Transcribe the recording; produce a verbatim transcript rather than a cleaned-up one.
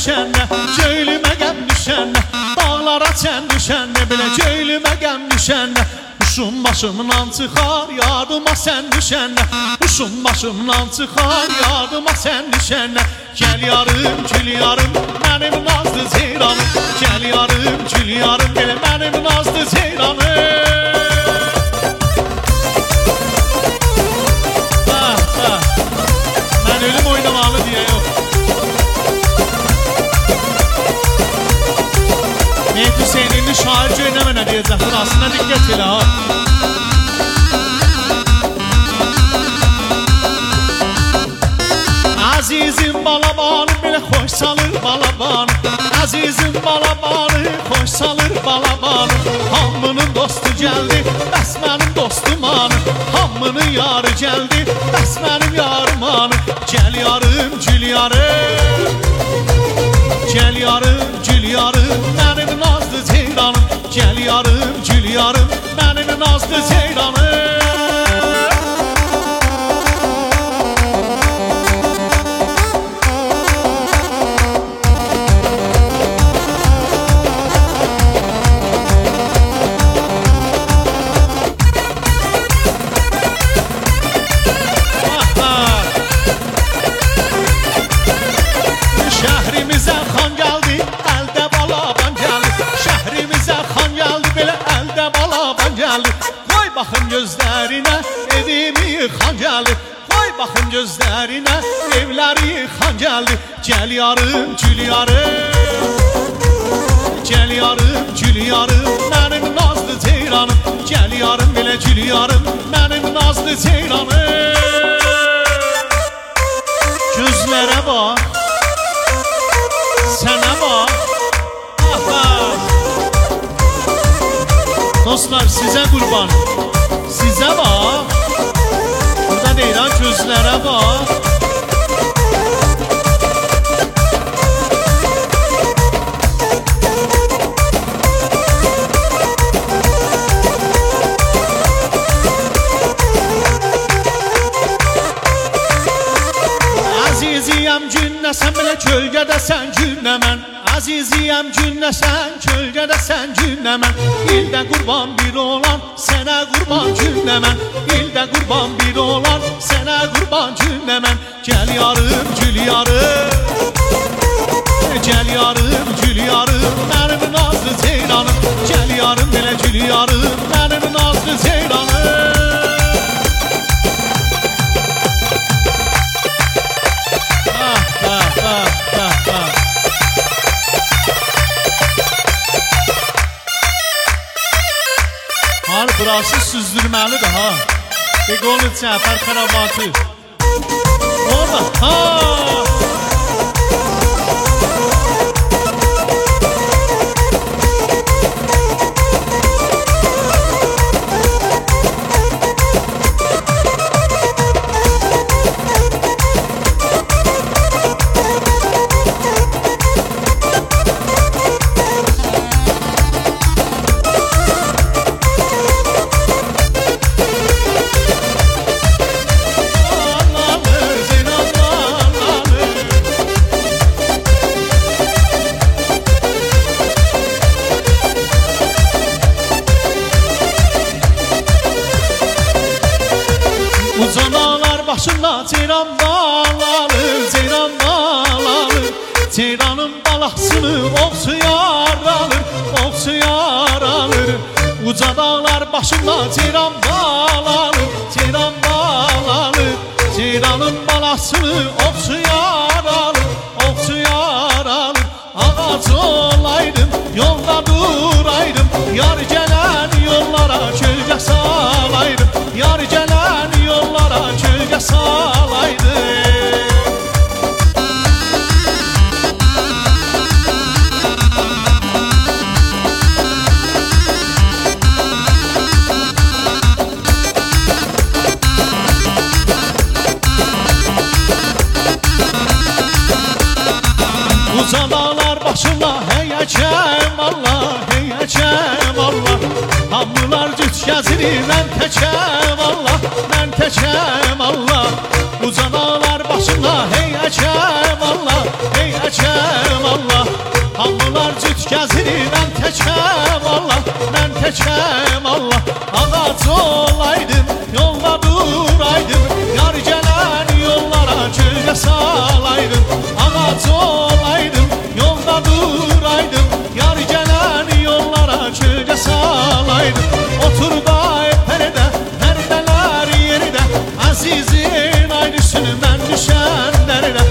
düşənə, göylümə qəm düşənə, dağlara çən düşənə, belə göylümə qəm düşənə. Uşum başımdan çıxar, yardıma sən düşənə, uşum başımdan çıxar, yardıma sən düşənə. Gəl yarım, gül yarım, mənim nazlı ceyranım, gəl yarım, gül yarım, belə mənim nazlı ceyranım. Mən ölüm oynamalı deyə yox. Mehdi Hüseyn'in şair göynəmənə deyəcək, burasına diqqət elə ha. Azizim balabanı belə xoş salır balabanı, Azizim balabanı xoş salır balabanı. Hamının dostu gəldi, bəs mənim dostum anı, hamının yarı gəldi, bəs mənim yarım anı. Gəl yarım, gül yarım, gəl yarım, gül yarım, mənim nazlı ceyranım. Gəl yarım, gül yarım, mənim nazlı ceyranım. Şəhrimizə xan gəldi, əldə balaban gəldi, şəhrimizə xan gəldi, belə əldə balaban gəldi. Qoy baxın gözlərinə, evimi yıxan gəldi, qoy baxın gözlərinə, evləri yıxan gəldi. Gəl yarım, gül yarım, gəl yarım, gül yarım, mənim nazlı ceyranım. Gəl yarım, belə gül yarım, mənim nazlı ceyranım. Gözlərə bax, sənə bax, dostlar sizə qurban, sizə bax. Burada deyirəm, gözlərə bax. Aziziyəm günnəsən, belə kölgədəsən günnə mən. Aziziyəm günnəsən, kölgədəsən günnə mən. İldə qurban bir olan, sənə qurban günnə mən. İldə qurban bir olan, sənə qurban günnə mən. Gəl yarım, gül yarım, gəl yarım, gül yarım, mənim nazlı ceyranım. Gəl yarım, belə gül yarım, mənim nazlı ceyranım. Burası süzdürməlidir ha. Beqolu Cəfər Xərabatı. Orada ha. Başında ceyran bağlanır, ceyran bağlanır. Ceyranın balasını oxçu yar alır, oxçu yar alır. Uca dağlar başında ceyran bağlanır, ceyran bağlanır. Ceyranın balasını oxçu yar alır, oxçu yar alır. Ağac olaydım, yolda duraydım, yar gələn yollara kölgə salaydım, yar gələn yollara kölgə salaydım. Uca dağlar başında heyəcəm Allah, heyəcəm Allah. Hamılar cüt gəzirir, mən təkəm Allah, mən təkəm Allah. Uca dağlar başında heyəcəm Allah, heyəcəm Allah. təkəm Allah. Ağac olaydım, yolda duraydım, yar gələn yollara güllə salaydım. Ağac olaydım, yolda duraydım, yar gələn yollara güllə salaydım. Otur da pərdə, pərdələr yerdə, əzizin ayrısını mən düşən dərdə.